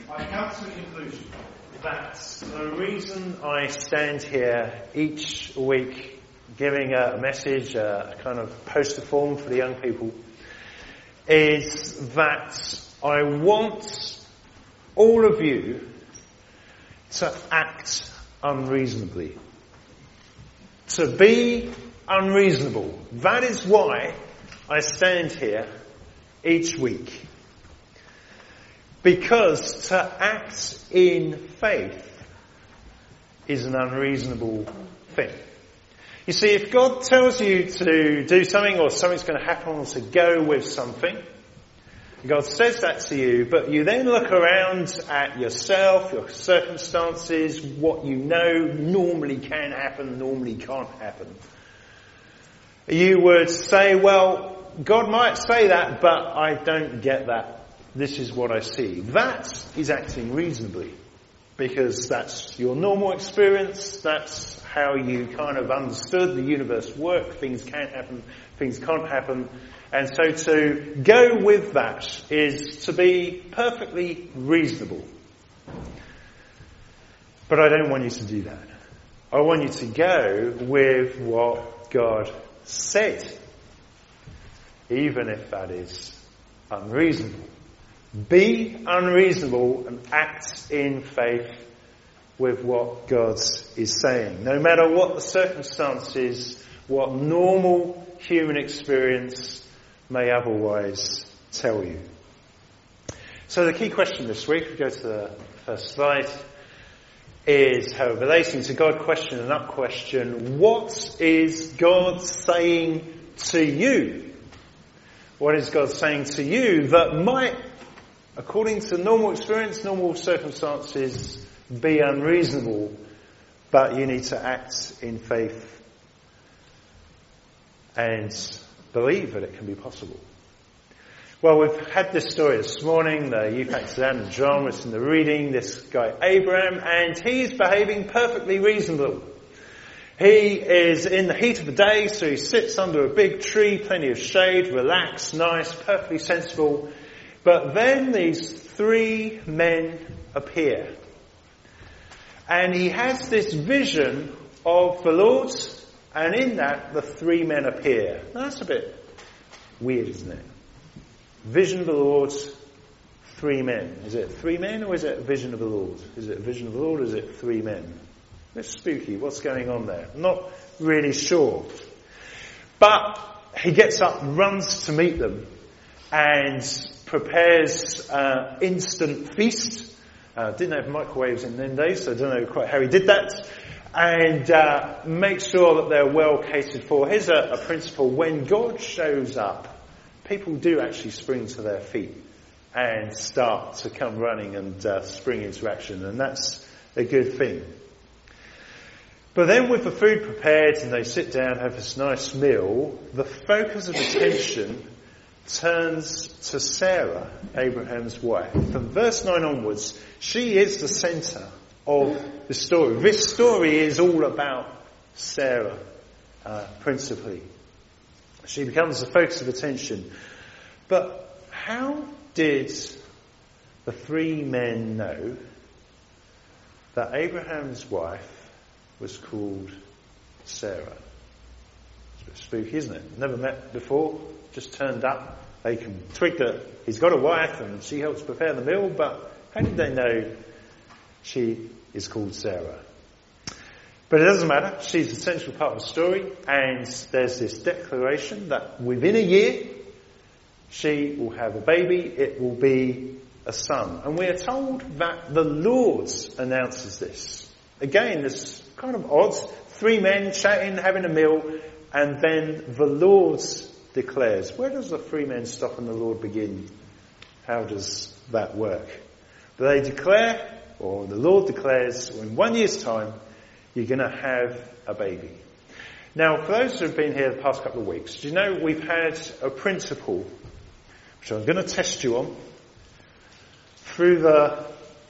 I come to the conclusion that the reason I stand here each week giving a message, a kind of poster form for the young people, is that I want all of you to act unreasonably. To be unreasonable. That is why I stand here each week. Because to act in faith is an unreasonable thing. You see, if God tells you to do something or something's going to happen or to go with something, God says that to you, but you then look around at yourself, your circumstances, what you know normally can happen, normally can't happen. You would say, well, God might say that, but I don't get that. This is what I see. That is acting reasonably, because that's your normal experience, that's how you kind of understood the universe work. Things can happen, things can't happen. And so to go with that is to be perfectly reasonable. But I don't want you to do that. I want you to go with what God said, even if that is unreasonable. Be unreasonable and act in faith with what God is saying. No matter what the circumstances, what normal human experience may otherwise tell you. So the key question this week, we go to the first slide, is how relating to God question and up question. What is God saying to you? What is God saying to you that might, according to normal experience, normal circumstances, be unreasonable, but you need to act in faith and believe that it can be possible? Well, we've had this story this morning. The youth actor Dan and John was in the reading. This guy Abraham, and he's behaving perfectly reasonable. He is in the heat of the day, so he sits under a big tree, plenty of shade, relaxed, nice, perfectly sensible. But then these three men appear. And he has this vision of the Lord, and in that the three men appear. Now, that's a bit weird, isn't it? Vision of the Lord, three men. Is it three men or is it a vision of the Lord? Is it a vision of the Lord or is it three men? It's spooky. What's going on there? I'm not really sure. But he gets up, runs to meet them, and prepares instant feast. Didn't have microwaves in them days, so I don't know quite how he did that. And makes sure that they're well catered for. Here's a principle. When God shows up, people do actually spring to their feet and start to come running and spring into action. And that's a good thing. But then with the food prepared and they sit down, have this nice meal, the focus of attention turns to Sarah, Abraham's wife. From verse 9 onwards, she is the centre of the story. This story is all about Sarah, principally. She becomes the focus of attention. But how did the three men know that Abraham's wife was called Sarah? It's a bit spooky, isn't it? Never met before, just turned up. They can twig that he's got a wife and she helps prepare the meal, but how did they know she is called Sarah? But it doesn't matter. She's an essential part of the story, and there's this declaration that within a year she will have a baby. It will be a son. And we are told that the Lord announces this. Again, this kind of odd. Three men chatting, having a meal, and then the Lord declares. Where does the three men stop and the Lord begin? How does that work? They declare, or the Lord declares, in 1 year's time, you're going to have a baby. Now, for those who have been here the past couple of weeks, do you know we've had a principle, which I'm going to test you on, through the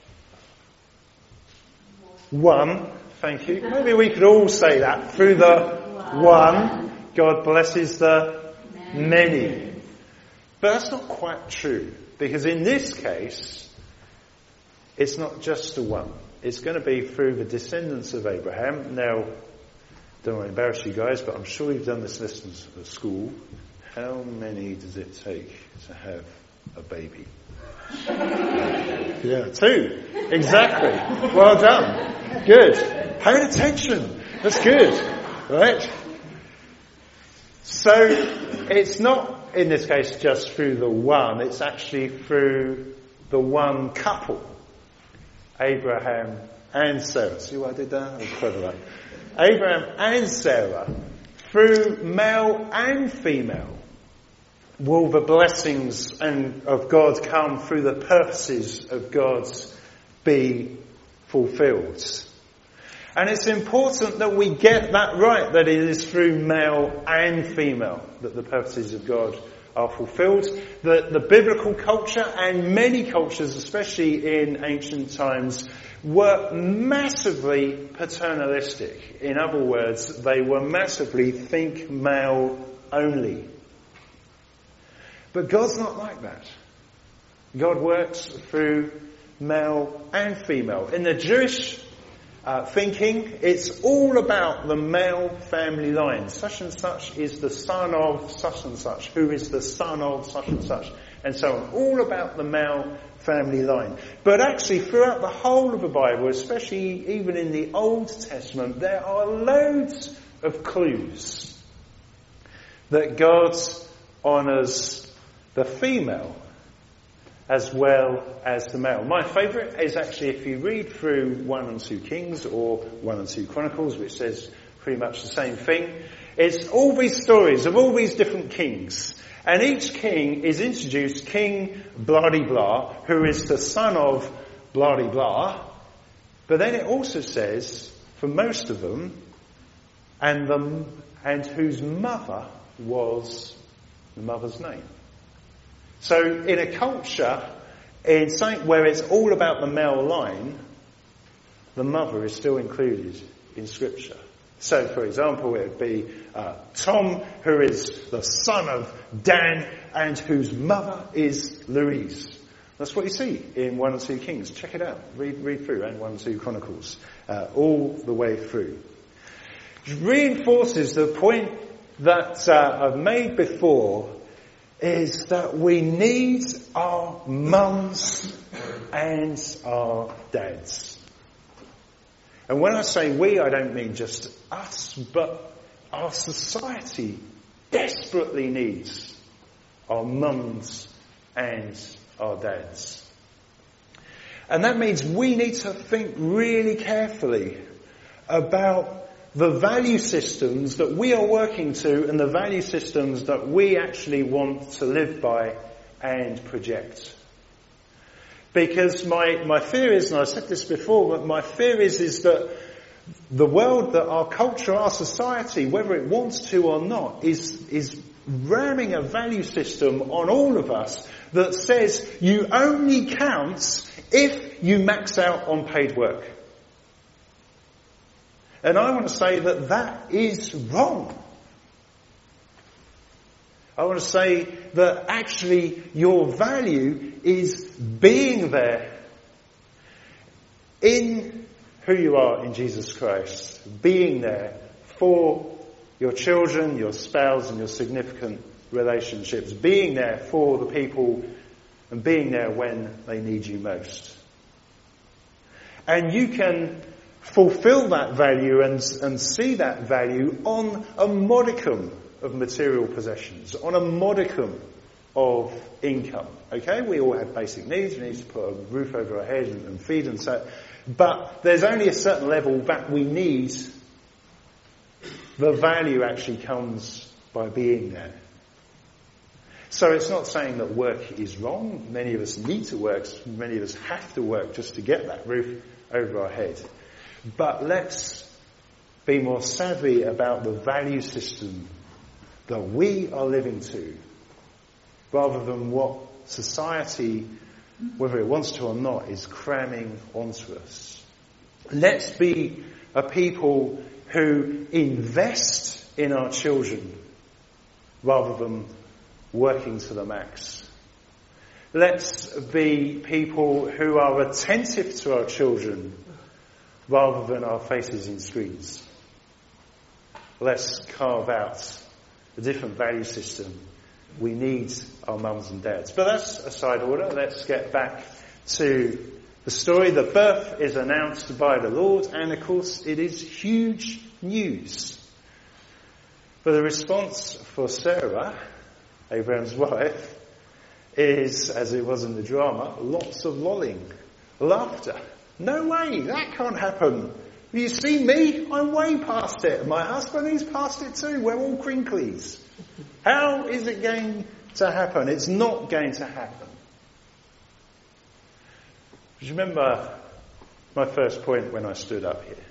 one, thank you. Maybe we could all say that. Through the one, God blesses the many. But that's not quite true. Because in this case, it's not just the one. It's going to be through the descendants of Abraham. Now, don't want to embarrass you guys, but I'm sure you've done this lesson at school. How many does it take to have a baby? Yeah, 2. Exactly. Well done. Good. Paying attention. That's good. Right? So, it's not, in this case, just through the one. It's actually through the one couple. Abraham and Sarah. See what I did there? I was clever there. Abraham and Sarah, through male and female, will the blessings of God come through the purposes of God be fulfilled. And it's important that we get that right, that it is through male and female that the purposes of God are fulfilled. The biblical culture and many cultures, especially in ancient times, were massively paternalistic. In other words, they were massively think male only. But God's not like that. God works through male and female. In the Jewish thinking, it's all about the male family line. Such and such is the son of such and such, who is the son of such and such, and so on. All about the male family line. But actually, throughout the whole of the Bible, especially even in the Old Testament, there are loads of clues that God honours the female as well as the male. My favourite is actually if you read through 1 and 2 Kings or 1 and 2 Chronicles, which says pretty much the same thing. It's all these stories of all these different kings. And each king is introduced King blah-de-blah, who is the son of blah-de-blah. But then it also says, for most of them, and whose mother was the mother's name. So in a culture, in something where it's all about the male line, the mother is still included in Scripture. So, for example, it would be Tom, who is the son of Dan, and whose mother is Louise. That's what you see in 1 and 2 Kings. Check it out. Read through, and 1 and 2 Chronicles. All the way through. It reinforces the point that I've made before, is that we need our mums and our dads. And when I say we, I don't mean just us, but our society desperately needs our mums and our dads. And that means we need to think really carefully about the value systems that we are working to and the value systems that we actually want to live by and project. Because my fear is, and I said this before, but my fear is that the world, that our culture, our society, whether it wants to or not, is ramming a value system on all of us that says you only count if you max out on paid work. And I want to say that that is wrong. I want to say that actually your value is being there in who you are in Jesus Christ, being there for your children, your spouse and your significant relationships, being there for the people and being there when they need you most. And you can fulfill that value and see that value on a modicum of material possessions, on a modicum of income. Okay, we all have basic needs. We need to put a roof over our head and feed and so. But there's only a certain level that we need. The value actually comes by being there. So it's not saying that work is wrong. Many of us need to work. Many of us have to work just to get that roof over our head. But let's be more savvy about the value system that we are living to, rather than what society, whether it wants to or not, is cramming onto us. Let's be a people who invest in our children rather than working to the max. Let's be people who are attentive to our children rather than our faces in screens. Let's carve out a different value system. We need our mums and dads. But that's a side order. Let's get back to the story. The birth is announced by the Lord, and of course it is huge news. But the response for Sarah, Abraham's wife, is, as it was in the drama, lots of lolling, laughter. No way, that can't happen. You see me? I'm way past it. My husband, he's past it too. We're all crinklies. How is it going to happen? It's not going to happen. Do you remember my first point when I stood up here?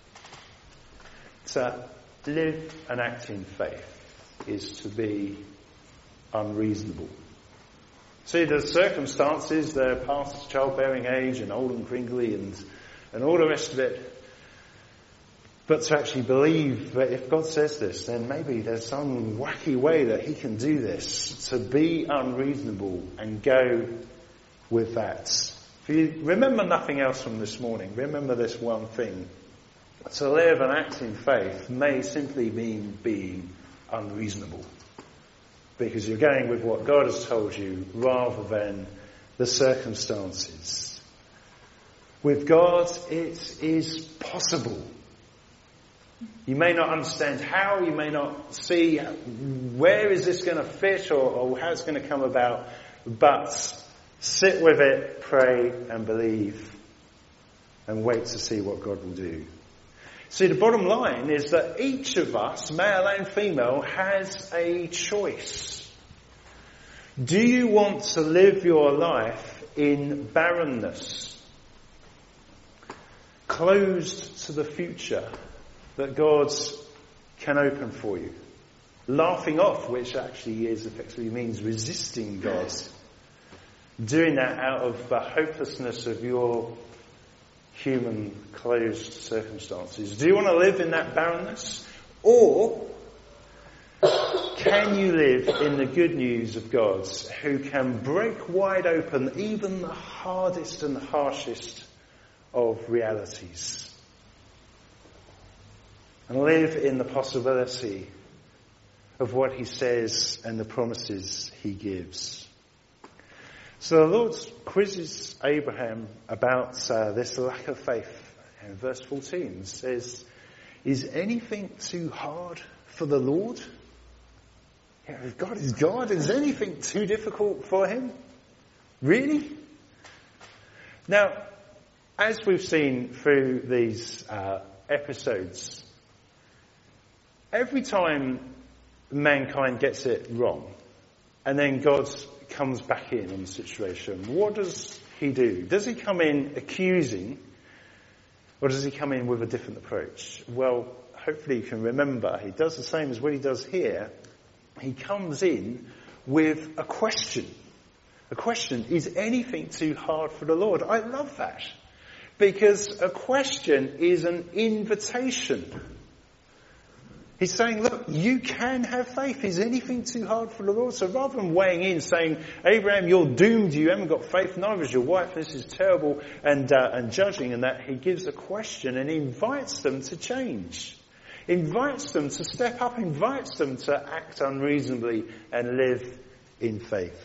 To live and act in faith is to be unreasonable. See, the circumstances, they're past childbearing age and old and crinkly and all the rest of it. But to actually believe that if God says this, then maybe there's some wacky way that he can do this. To be unreasonable and go with that. If you remember nothing else from this morning, remember this one thing. To live and act in faith may simply mean being unreasonable. Because you're going with what God has told you rather than the circumstances. With God, it is possible. You may not understand how, you may not see where is this going to fit or how it's going to come about, but sit with it, pray and believe and wait to see what God will do. See, the bottom line is that each of us, male and female, has a choice. Do you want to live your life in barrenness? Closed to the future that God can open for you? Laughing off, which actually effectively means resisting God. Doing that out of the hopelessness of your human closed circumstances. Do you want to live in that barrenness? Or can you live in the good news of God, who can break wide open even the hardest and harshest of realities? And live in the possibility of what he says and the promises he gives. So the Lord quizzes Abraham about this lack of faith. And verse 14 says, is anything too hard for the Lord? Yeah, if God is God, is anything too difficult for him? Really? Now, as we've seen through these episodes, every time mankind gets it wrong, and then God comes back in on the situation, what does he do? Does he come in accusing, or does he come in with a different approach? Well, hopefully you can remember, he does the same as what he does here. He comes in with a question. A question, is anything too hard for the Lord? I love that. Because a question is an invitation. He's saying, look, you can have faith. Is anything too hard for the Lord? So rather than weighing in, saying, Abraham, you're doomed, you haven't got faith, neither is your wife, this is terrible, and judging, and that he gives a question and invites them to change. Invites them to step up, invites them to act unreasonably and live in faith.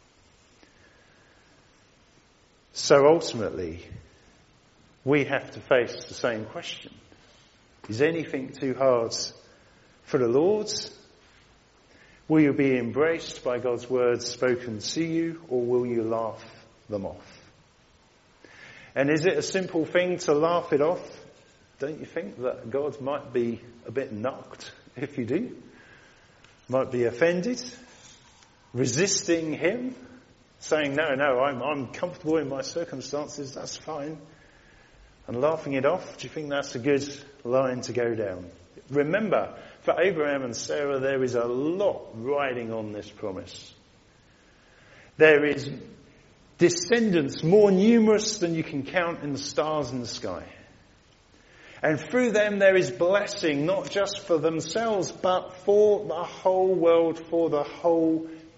So ultimately, we have to face the same question. Is anything too hard for the Lord? Will you be embraced by God's words spoken to you, or will you laugh them off? And is it a simple thing to laugh it off? Don't you think that God might be a bit knocked if you do? Might be offended, resisting him, saying, no, I'm comfortable in my circumstances, that's fine. And laughing it off, do you think that's a good line to go down? Remember, for Abraham and Sarah, there is a lot riding on this promise. There is descendants more numerous than you can count in the stars in the sky. And through them there is blessing, not just for themselves, but for the whole world, for the whole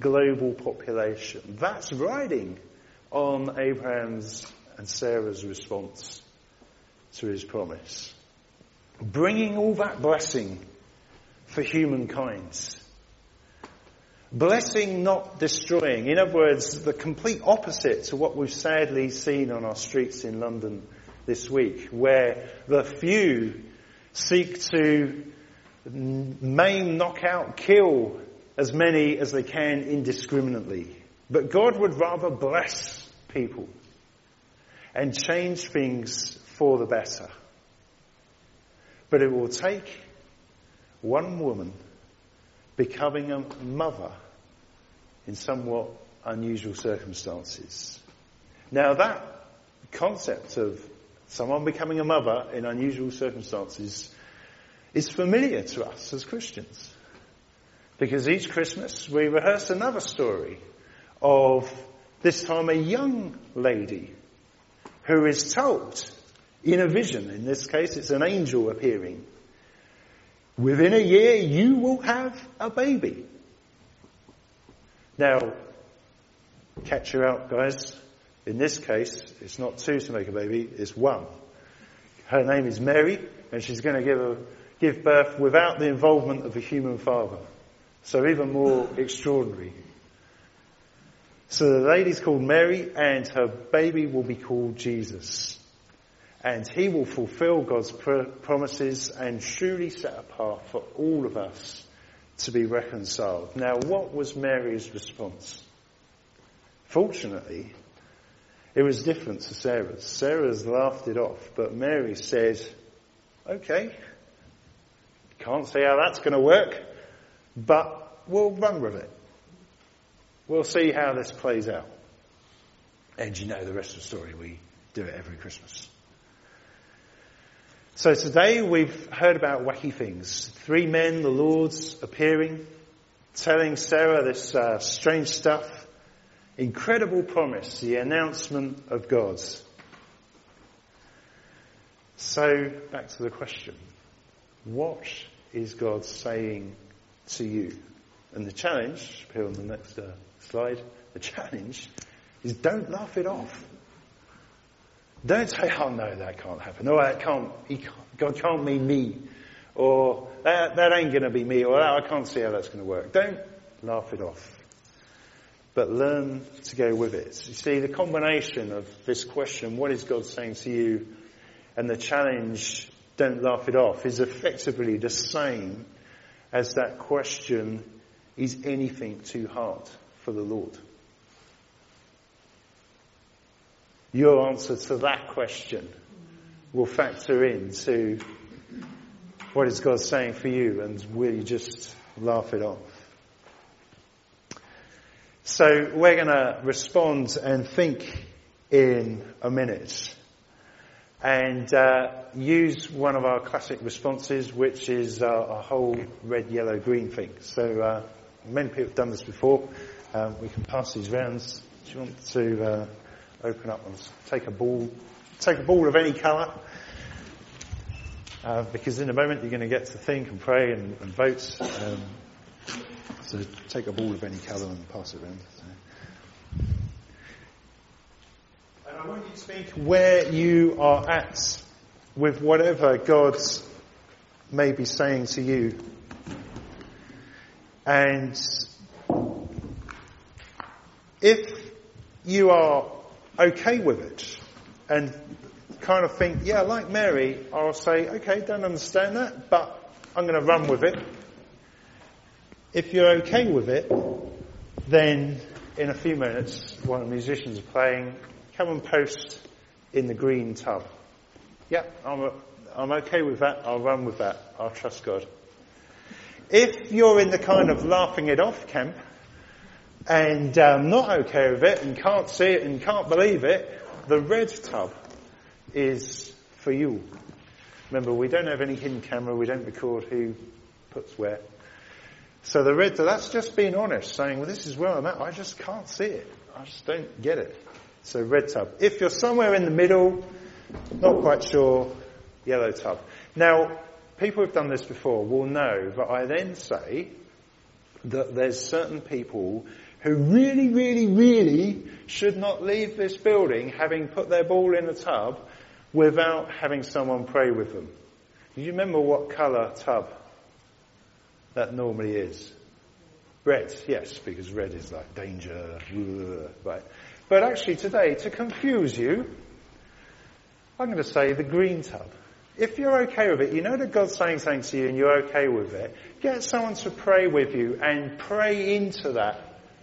global population. That's riding on Abraham's and Sarah's response to his promise. Bringing all that blessing for humankind. Blessing, not destroying. In other words, the complete opposite to what we've sadly seen on our streets in London this week, where the few seek to maim, knock out, kill as many as they can indiscriminately. But God would rather bless people and change things for the better. But it will take one woman becoming a mother in somewhat unusual circumstances. Now that concept of someone becoming a mother in unusual circumstances is familiar to us as Christians. Because each Christmas we rehearse another story of this time a young lady who is told in a vision, in this case it's an angel appearing, within a year you will have a baby. Now, catch her out, guys. In this case, it's not two to make a baby, it's one. Her name is Mary, and she's going to give birth without the involvement of a human father. So even more extraordinary. So the lady's called Mary, and her baby will be called Jesus. And he will fulfill God's promises and truly set apart for all of us to be reconciled. Now, what was Mary's response? Fortunately, it was different to Sarah's. Sarah's laughed it off, but Mary said, okay, can't see how that's going to work, but we'll run with it. We'll see how this plays out. And you know the rest of the story. We do it every Christmas. So today we've heard about wacky things. 3 men, the Lords, appearing, telling Sarah this strange stuff. Incredible promise, the announcement of God. So back to the question. What is God saying to you? And the challenge, appear on the next slide, the challenge is don't laugh it off. Don't say, oh no, that can't happen. No, God can't mean me. Or that ain't going to be me. Or I can't see how that's going to work. Don't laugh it off. But learn to go with it. You see, the combination of this question, what is God saying to you, and the challenge, don't laugh it off, is effectively the same as that question, is anything too hard for the Lord? Your answer to that question will factor into what is God saying for you, and will you just laugh it off? So we're going to respond and think in a minute and use one of our classic responses, which is a whole red, yellow, green thing. So many people have done this before. We can pass these rounds. Do you want to open up and take a ball of any colour? Because in a moment you're going to get to think and pray and vote. So take a ball of any colour and pass it around. And I want you to think where you are at with whatever God may be saying to you. And if you are okay with it and kind of think, yeah, like Mary, I'll say, okay, don't understand that, but I'm going to run with it. If you're okay with it, then in a few minutes, one of the musicians are playing, come and post in the green tub. Yep, I'm okay with that, I'll run with that, I'll trust God. If you're in the kind of laughing it off camp, and not okay with it, and can't see it, and can't believe it, the red tub is for you. Remember, we don't have any hidden camera, we don't record who puts where. So the red tub, that's just being honest, saying, well, this is where I'm at, I just can't see it. I just don't get it. So red tub. If you're somewhere in the middle, not quite sure, yellow tub. Now, people who've done this before will know that I then say that there's certain people who really, really, really should not leave this building having put their ball in the tub without having someone pray with them. Do you remember what colour tub that normally is? Red, yes, because red is like danger, right? But actually today, to confuse you, I'm going to say the green tub. If you're okay with it, you know that God's saying something to you and you're okay with it, get someone to pray with you and pray into that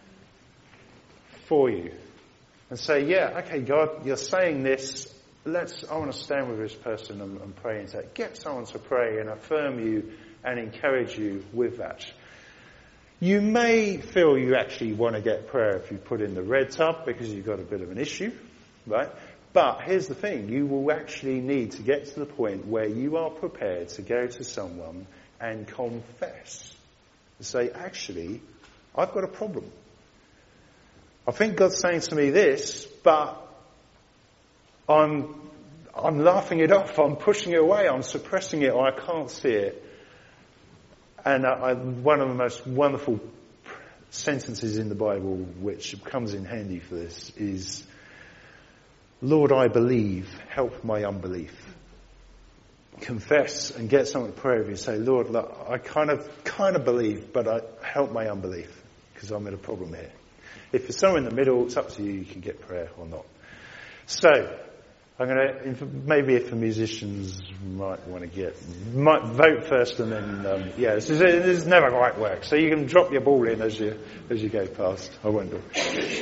for you. And say, yeah, okay, God, you're saying this. I want to stand with this person and pray into that. Get someone to pray and affirm you and encourage you with that. You may feel you actually want to get prayer if you put in the red tub because you've got a bit of an issue, right? But here's the thing, you will actually need to get to the point where you are prepared to go to someone and confess. And say, actually, I've got a problem. I think God's saying to me this, but I'm laughing it off, I'm pushing it away, I'm suppressing it, or I can't see it. And one of the most wonderful sentences in the Bible which comes in handy for this is, Lord, I believe, help my unbelief. Confess and get someone to pray with you. Say, Lord, look, I kind of believe, but help my unbelief because I'm in a problem here. If you're somewhere in the middle, it's up to you. You can get prayer or not. So, I'm going to, maybe if the musicians might vote first and then, this is never quite work. So you can drop your ball in as you go past. I won't do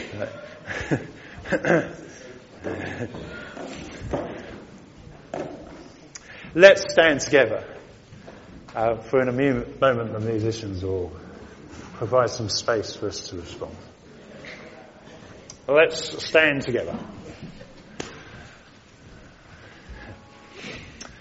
it. Let's stand together. For in a moment the musicians will provide some space for us to respond. Let's stand together.